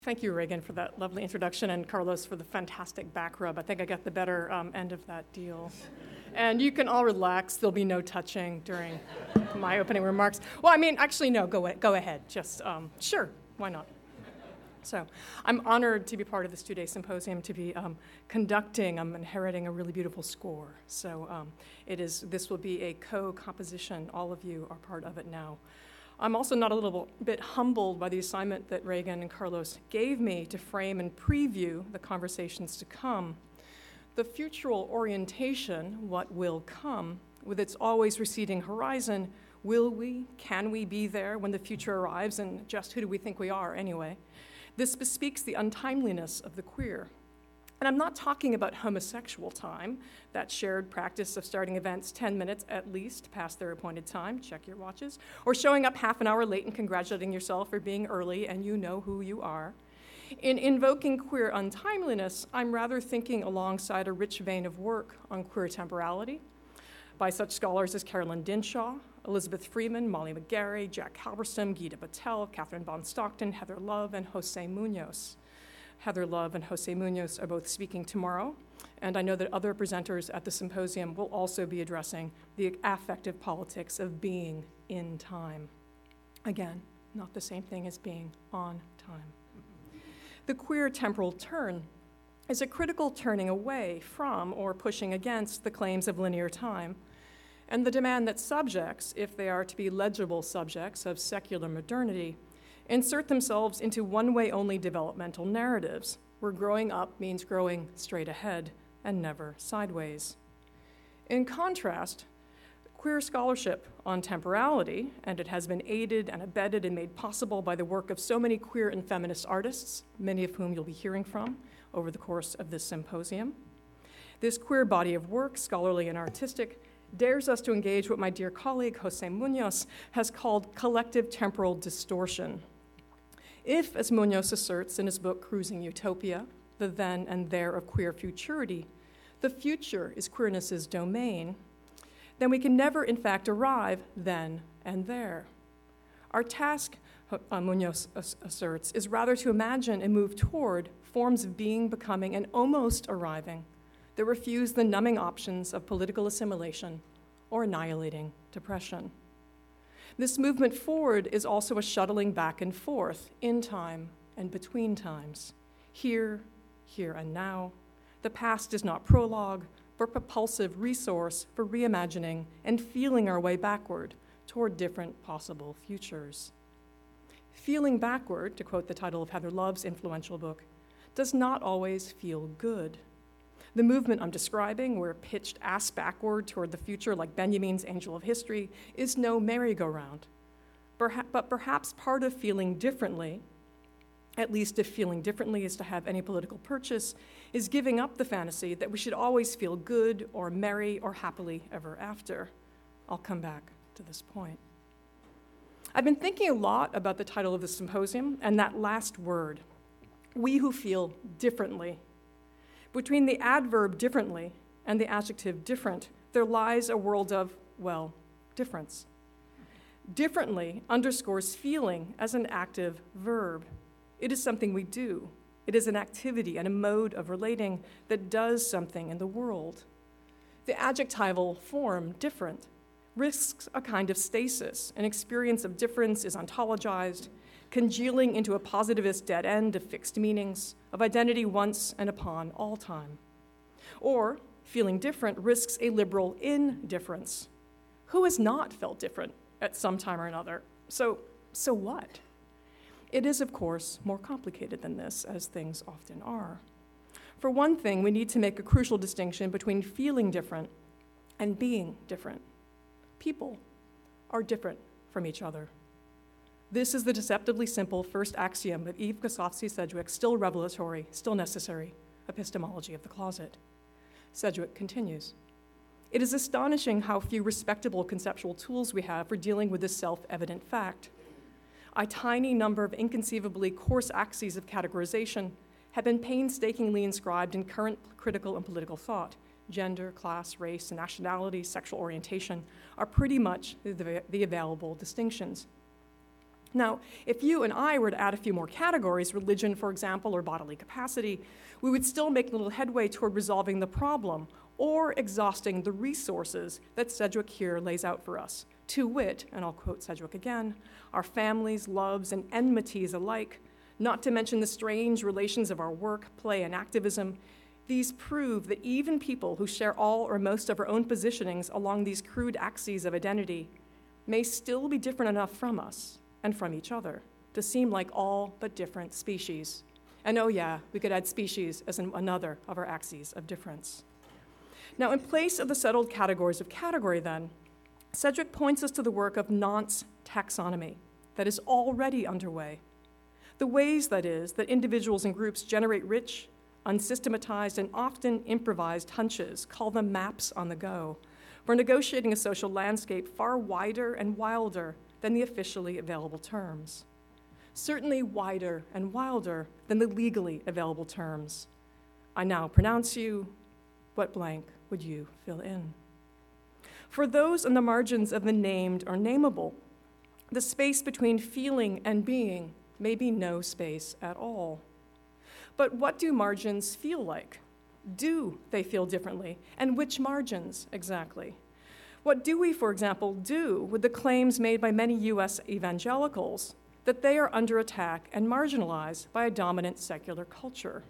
Thank you, Reagan, for that lovely introduction, and Carlos for the fantastic back rub. I think I got the better end of that deal. And you can all relax. There'll be no touching during my opening remarks. Well, I mean, actually, no, go ahead. Just, sure, why not? So I'm honored to be part of this two-day symposium, to be conducting. I'm inheriting a really beautiful score. So this will be a co-composition. All of you are part of it now. I'm also not a little bit humbled by the assignment that Reagan and Carlos gave me to frame and preview the conversations to come. The futural orientation, what will come, with its always receding horizon, can we be there when the future arrives, and just who do we think we are anyway? This bespeaks the untimeliness of the queer. And I'm not talking about homosexual time, that shared practice of starting events 10 minutes at least past their appointed time, check your watches, or showing up half an hour late and congratulating yourself for being early and you know who you are. In invoking queer untimeliness, I'm rather thinking alongside a rich vein of work on queer temporality by such scholars as Carolyn Dinshaw, Elizabeth Freeman, Molly McGarry, Jack Halberstam, Gita Patel, Catherine Von Stockton, Heather Love, and Jose Munoz. Heather Love and Jose Munoz are both speaking tomorrow, and I know that other presenters at the symposium will also be addressing the affective politics of being in time. Again, not the same thing as being on time. The queer temporal turn is a critical turning away from or pushing against the claims of linear time, and the demand that subjects, if they are to be legible subjects of secular modernity, insert themselves into one-way-only developmental narratives, where growing up means growing straight ahead and never sideways. In contrast, queer scholarship on temporality, and it has been aided and abetted and made possible by the work of so many queer and feminist artists, many of whom you'll be hearing from over the course of this symposium. This queer body of work, scholarly and artistic, dares us to engage what my dear colleague Jose Munoz has called collective temporal distortion. If, as Munoz asserts in his book Cruising Utopia, the then and there of queer futurity, the future is queerness's domain, then we can never in fact arrive then and there. Our task, Munoz asserts, is rather to imagine and move toward forms of being, becoming, and almost arriving that refuse the numbing options of political assimilation or annihilating depression. This movement forward is also a shuttling back and forth in time and between times. Here and now. The past is not prologue, but propulsive resource for reimagining and feeling our way backward toward different possible futures. Feeling backward, to quote the title of Heather Love's influential book, does not always feel good. The movement I'm describing, where pitched ass backward toward the future like Benjamin's Angel of History, is no merry-go-round. But perhaps part of feeling differently, at least if feeling differently is to have any political purchase, is giving up the fantasy that we should always feel good or merry or happily ever after. I'll come back to this point. I've been thinking a lot about the title of the symposium and that last word, we who feel differently. Between the adverb differently and the adjective different, there lies a world of, well, difference. Differently underscores feeling as an active verb. It is something we do. It is an activity and a mode of relating that does something in the world. The adjectival form, different, risks a kind of stasis. An experience of difference is ontologized, congealing into a positivist dead end of fixed meanings, of identity once and upon all time. Or, feeling different risks a liberal indifference. Who has not felt different at some time or another? So what? It is, of course, more complicated than this, as things often are. For one thing, we need to make a crucial distinction between feeling different and being different. People are different from each other. This is the deceptively simple first axiom of Eve Kosofsky-Sedgwick's still revelatory, still necessary epistemology of the closet. Sedgwick continues, "It is astonishing how few respectable conceptual tools we have for dealing with this self-evident fact. A tiny number of inconceivably coarse axes of categorization have been painstakingly inscribed in current critical and political thought. Gender, class, race, nationality, sexual orientation are pretty much the available distinctions. Now, if you and I were to add a few more categories, religion, for example, or bodily capacity, we would still make little headway toward resolving the problem or exhausting the resources that Sedgwick here lays out for us. To wit, and I'll quote Sedgwick again, our families, loves, and enmities alike, not to mention the strange relations of our work, play, and activism. These prove that even people who share all or most of our own positionings along these crude axes of identity may still be different enough from us and from each other to seem like all but different species. And oh yeah, we could add species as another of our axes of difference. Now, in place of the settled categories of category then, Sedgwick points us to the work of Nante's taxonomy that is already underway. The ways, that is, that individuals and groups generate rich, unsystematized, and often improvised hunches, call them maps on the go, for negotiating a social landscape far wider and wilder than the officially available terms. Certainly wider and wilder than the legally available terms. I now pronounce you, what blank would you fill in? For those on the margins of the named or nameable, the space between feeling and being may be no space at all. But what do margins feel like? Do they feel differently? And which margins exactly? What do we, for example, do with the claims made by many U.S. evangelicals that they are under attack and marginalized by a dominant secular culture?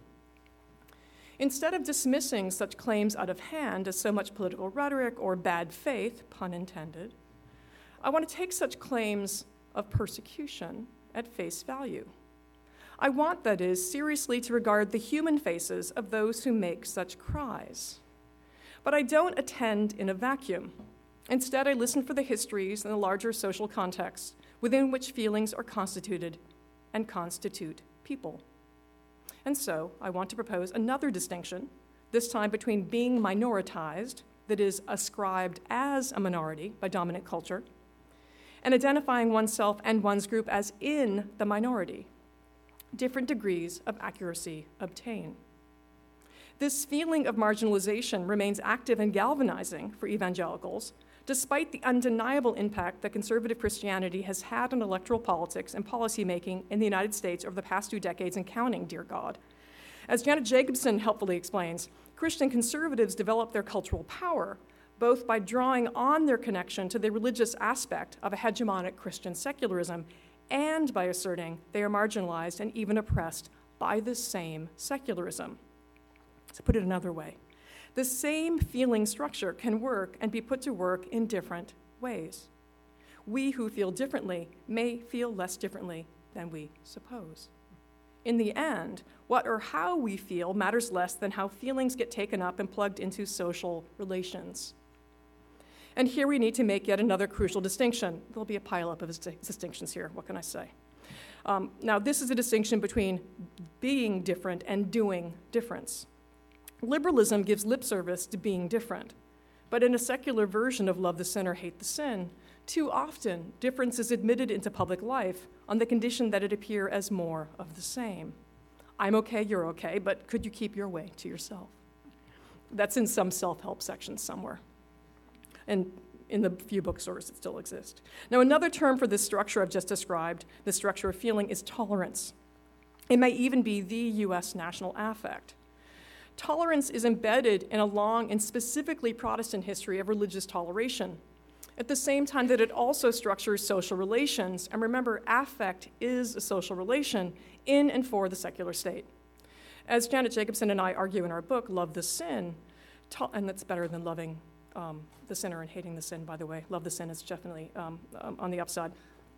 Instead of dismissing such claims out of hand as so much political rhetoric or bad faith, pun intended, I want to take such claims of persecution at face value. I want, that is, seriously to regard the human faces of those who make such cries. But I don't attend in a vacuum. Instead, I listen for the histories and the larger social contexts within which feelings are constituted and constitute people. And so, I want to propose another distinction, this time between being minoritized, that is, ascribed as a minority by dominant culture, and identifying oneself and one's group as in the minority. Different degrees of accuracy obtain. This feeling of marginalization remains active and galvanizing for evangelicals, despite the undeniable impact that conservative Christianity has had on electoral politics and policymaking in the United States over the past 2 decades and counting, dear God. As Janet Jacobson helpfully explains, Christian conservatives developed their cultural power both by drawing on their connection to the religious aspect of a hegemonic Christian secularism and by asserting they are marginalized and even oppressed by the same secularism. To put it another way, the same feeling structure can work and be put to work in different ways. We who feel differently may feel less differently than we suppose. In the end, what or how we feel matters less than how feelings get taken up and plugged into social relations. And here we need to make yet another crucial distinction. There'll be a pileup of distinctions here, what can I say? Now, this is a distinction between being different and doing difference. Liberalism gives lip service to being different, but in a secular version of love the sinner, hate the sin, too often difference is admitted into public life on the condition that it appear as more of the same. I'm okay, you're okay, but could you keep your way to yourself? That's in some self-help sections somewhere, and in the few bookstores that still exist. Now, another term for this structure I've just described, the structure of feeling, is tolerance. It may even be the U.S. national affect. Tolerance is embedded in a long and specifically Protestant history of religious toleration, at the same time that it also structures social relations. And remember, affect is a social relation in and for the secular state. As Janet Jacobson and I argue in our book, Love the Sin, and that's better than loving the sinner and hating the sin, by the way. Love the sin is definitely on the upside.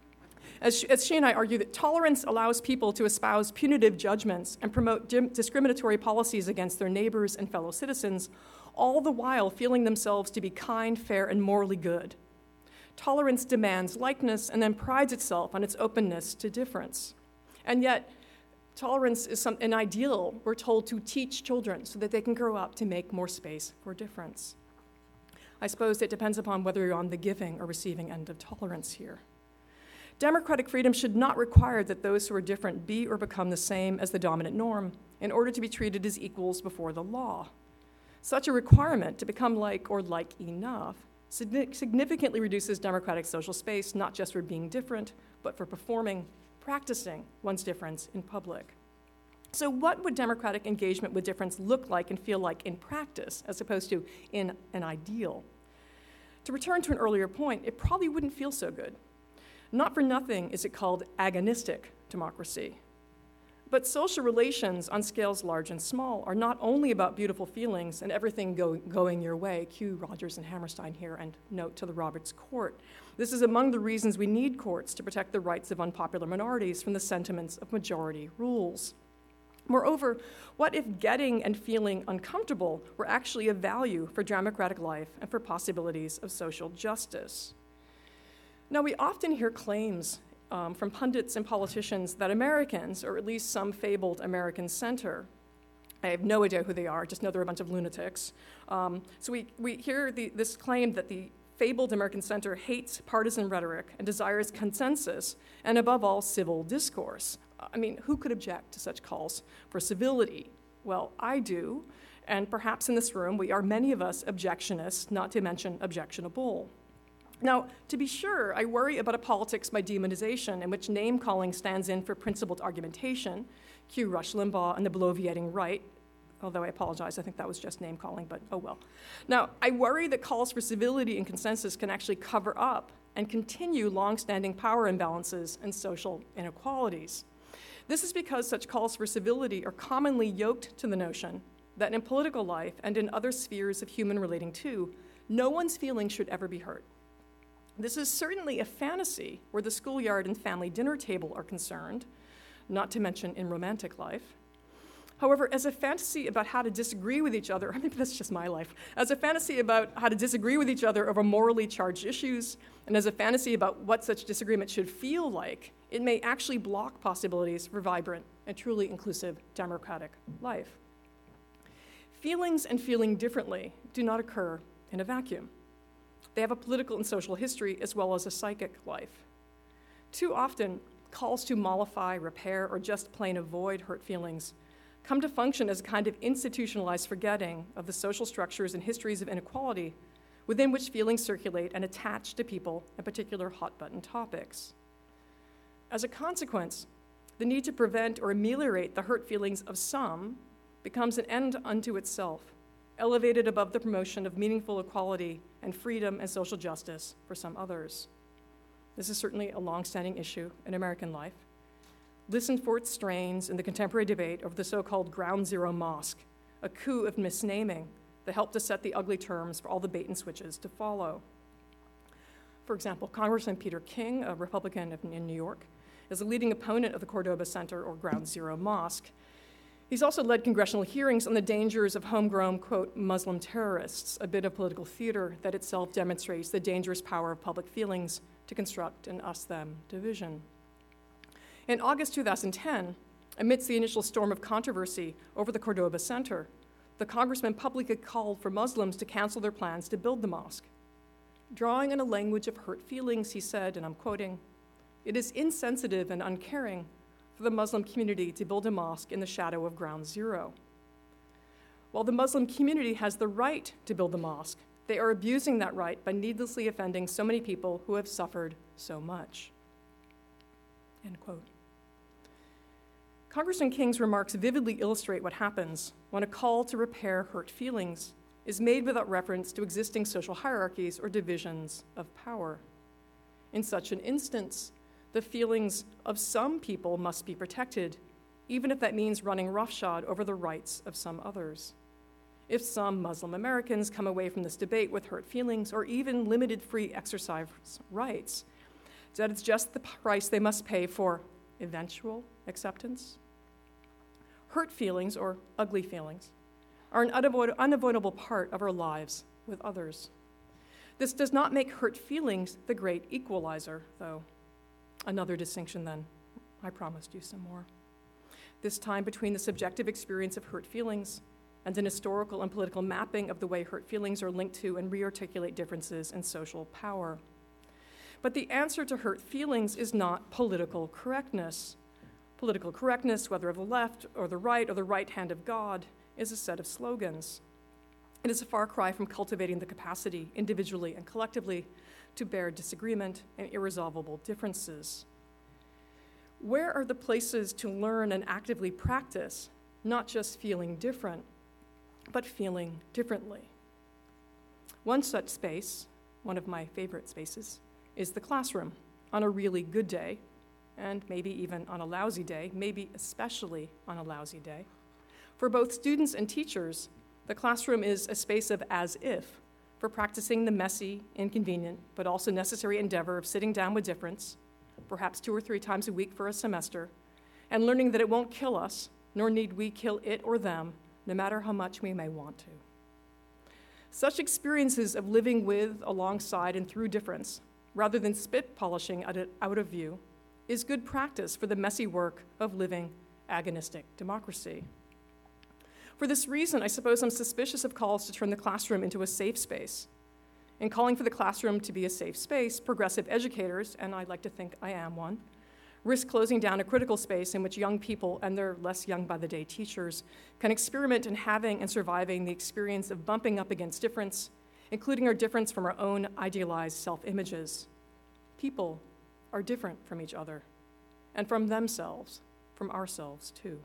As she and I argue that tolerance allows people to espouse punitive judgments and promote discriminatory policies against their neighbors and fellow citizens, all the while feeling themselves to be kind, fair, and morally good. Tolerance demands likeness and then prides itself on its openness to difference. And yet, tolerance is an ideal we're told to teach children so that they can grow up to make more space for difference. I suppose it depends upon whether you're on the giving or receiving end of tolerance here. Democratic freedom should not require that those who are different be or become the same as the dominant norm in order to be treated as equals before the law. Such a requirement to become like or like enough significantly reduces democratic social space, not just for being different, but for practicing one's difference in public. So what would democratic engagement with difference look like and feel like in practice, as opposed to in an ideal? To return to an earlier point, it probably wouldn't feel so good. Not for nothing is it called agonistic democracy. But social relations on scales large and small are not only about beautiful feelings and everything going your way, cue Rogers and Hammerstein here, and note to the Roberts Court. This is among the reasons we need courts to protect the rights of unpopular minorities from the sentiments of majority rules. Moreover, what if getting and feeling uncomfortable were actually a value for democratic life and for possibilities of social justice? Now, we often hear claims from pundits and politicians that Americans, or at least some fabled American center, I have no idea who they are, just know they're a bunch of lunatics. So we hear this claim that the fabled American center hates partisan rhetoric and desires consensus, and above all, civil discourse. I mean, who could object to such calls for civility? Well, I do, and perhaps in this room we are many of us objectionists, not to mention objectionable. Now, to be sure, I worry about a politics by demonization in which name-calling stands in for principled argumentation, cue Rush Limbaugh and the bloviating right, although I apologize, I think that was just name-calling, but oh well. Now, I worry that calls for civility and consensus can actually cover up and continue long-standing power imbalances and social inequalities. This is because such calls for civility are commonly yoked to the notion that in political life and in other spheres of human relating to, no one's feelings should ever be hurt. This is certainly a fantasy where the schoolyard and family dinner table are concerned, not to mention in romantic life. However, as a fantasy about how to disagree with each other, or maybe that's just my life, as a fantasy about how to disagree with each other over morally charged issues, and as a fantasy about what such disagreement should feel like, it may actually block possibilities for vibrant and truly inclusive democratic life. Feelings and feeling differently do not occur in a vacuum. They have a political and social history as well as a psychic life. Too often, calls to mollify, repair, or just plain avoid hurt feelings come to function as a kind of institutionalized forgetting of the social structures and histories of inequality within which feelings circulate and attach to people and particular hot-button topics. As a consequence, the need to prevent or ameliorate the hurt feelings of some becomes an end unto itself, elevated above the promotion of meaningful equality and freedom and social justice for some others. This is certainly a long-standing issue in American life. Listen for its strains in the contemporary debate over the so-called Ground Zero Mosque, a coup of misnaming that helped to set the ugly terms for all the bait and switches to follow. For example, Congressman Peter King, a Republican in New York, is a leading opponent of the Cordoba Center or Ground Zero Mosque. He's also led congressional hearings on the dangers of homegrown, quote, Muslim terrorists, a bit of political theater that itself demonstrates the dangerous power of public feelings to construct an us-them division. In August 2010, amidst the initial storm of controversy over the Cordoba Center, the congressman publicly called for Muslims to cancel their plans to build the mosque. Drawing on a language of hurt feelings, he said, and I'm quoting, "It is insensitive and uncaring for the Muslim community to build a mosque in the shadow of Ground Zero. While the Muslim community has the right to build the mosque, they are abusing that right by needlessly offending so many people who have suffered so much." End quote. Congressman King's remarks vividly illustrate what happens when a call to repair hurt feelings is made without reference to existing social hierarchies or divisions of power. In such an instance, the feelings of some people must be protected, even if that means running roughshod over the rights of some others. If some Muslim Americans come away from this debate with hurt feelings or even limited free exercise rights, that it's just the price they must pay for eventual acceptance. Hurt feelings, or ugly feelings, are an unavoidable part of our lives with others. This does not make hurt feelings the great equalizer, though. Another distinction, then. I promised you some more. This time between the subjective experience of hurt feelings and an historical and political mapping of the way hurt feelings are linked to and rearticulate differences in social power. But the answer to hurt feelings is not political correctness. Political correctness, whether of the left or the right hand of God, is a set of slogans. It is a far cry from cultivating the capacity, individually and collectively, to bear disagreement and irresolvable differences. Where are the places to learn and actively practice, not just feeling different, but feeling differently? One such space, one of my favorite spaces, is the classroom. On a really good day, and maybe even on a lousy day, maybe especially on a lousy day, for both students and teachers, the classroom is a space of as if, for practicing the messy, inconvenient, but also necessary endeavor of sitting down with difference, perhaps 2 or 3 times a week for a semester, and learning that it won't kill us, nor need we kill it or them, no matter how much we may want to. Such experiences of living with, alongside, and through difference, rather than spit polishing out of view, is good practice for the messy work of living agonistic democracy. For this reason, I suppose I'm suspicious of calls to turn the classroom into a safe space. In calling for the classroom to be a safe space, progressive educators, and I'd like to think I am one, risk closing down a critical space in which young people and their less young by the day teachers can experiment in having and surviving the experience of bumping up against difference, including our difference from our own idealized self-images. People are different from each other, and from themselves, from ourselves too.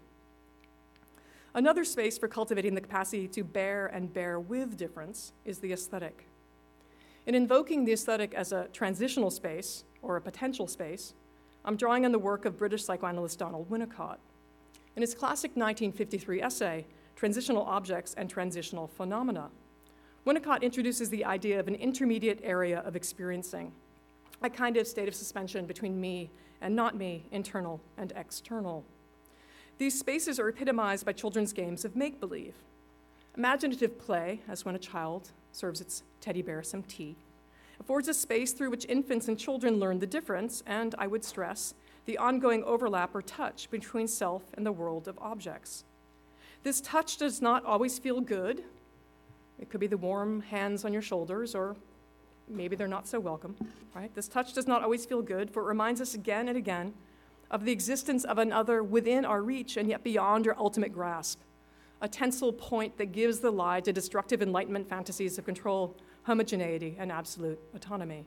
Another space for cultivating the capacity to bear and bear with difference is the aesthetic. In invoking the aesthetic as a transitional space, or a potential space, I'm drawing on the work of British psychoanalyst Donald Winnicott. In his classic 1953 essay, Transitional Objects and Transitional Phenomena, Winnicott introduces the idea of an intermediate area of experiencing, a kind of state of suspension between me and not me, internal and external. These spaces are epitomized by children's games of make-believe. Imaginative play, as when a child serves its teddy bear some tea, affords a space through which infants and children learn the difference, and, I would stress, the ongoing overlap or touch between self and the world of objects. This touch does not always feel good. It could be the warm hands on your shoulders, or maybe they're not so welcome, right? This touch does not always feel good, for it reminds us again and again of the existence of another within our reach and yet beyond our ultimate grasp, a tensile point that gives the lie to destructive Enlightenment fantasies of control, homogeneity, and absolute autonomy.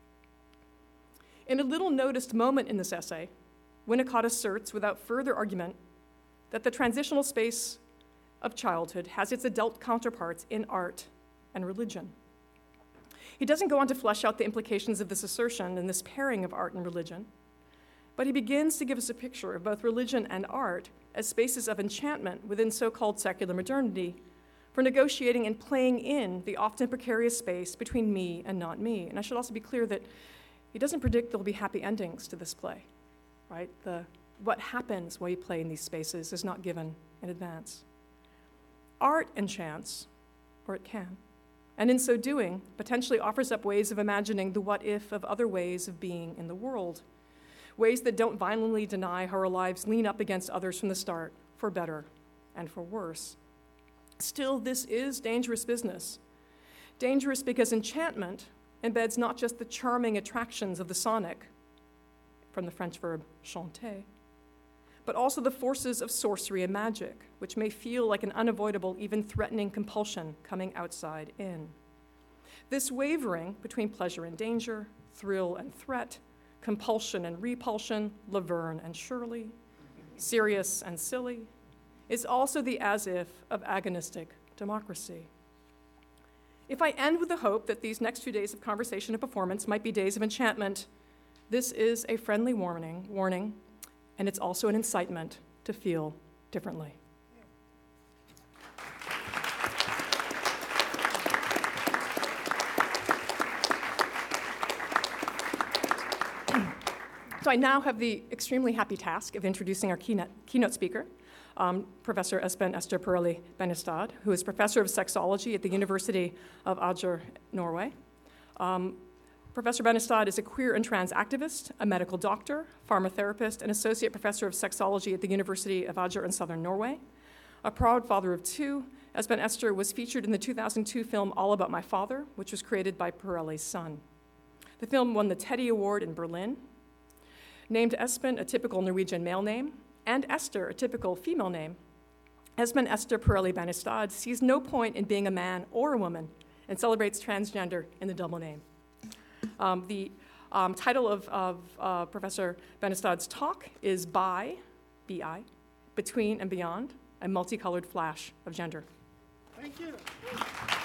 In a little noticed moment in this essay, Winnicott asserts without further argument that the transitional space of childhood has its adult counterparts in art and religion. He doesn't go on to flesh out the implications of this assertion and this pairing of art and religion, but he begins to give us a picture of both religion and art as spaces of enchantment within so-called secular modernity for negotiating and playing in the often precarious space between me and not me. And I should also be clear that he doesn't predict there'll be happy endings to this play, right? What happens while you play in these spaces is not given in advance. Art enchants, or it can, and in so doing, potentially offers up ways of imagining the what-if of other ways of being in the world, ways that don't violently deny how our lives lean up against others from the start, for better and for worse. Still, this is dangerous business. Dangerous because enchantment embeds not just the charming attractions of the sonic, from the French verb chanter, but also the forces of sorcery and magic, which may feel like an unavoidable, even threatening compulsion coming outside in. This wavering between pleasure and danger, thrill and threat, compulsion and repulsion, Laverne and Shirley, serious and silly, is also the as-if of agonistic democracy. If I end with the hope that these next few days of conversation and performance might be days of enchantment, this is a friendly warning, and it's also an incitement to feel differently. So I now have the extremely happy task of introducing our keynote speaker, Professor Espen Ester Perli Benestad, who is professor of sexology at the University of Agder, Norway. Professor Benestad is a queer and trans activist, a medical doctor, pharmacotherapist, and associate professor of sexology at the University of Agder in southern Norway. A proud father of two, Espen Ester was featured in the 2002 film All About My Father, which was created by Pereli's son. The film won the Teddy Award in Berlin, named Espen a typical Norwegian male name, and Esther a typical female name. Esmond Esther Pirelli Banistad sees no point in being a man or a woman and celebrates transgender in the double name. The title of Professor Banistad's talk is Bi, B-I, Between and Beyond, a Multicolored Flash of Gender. Thank you.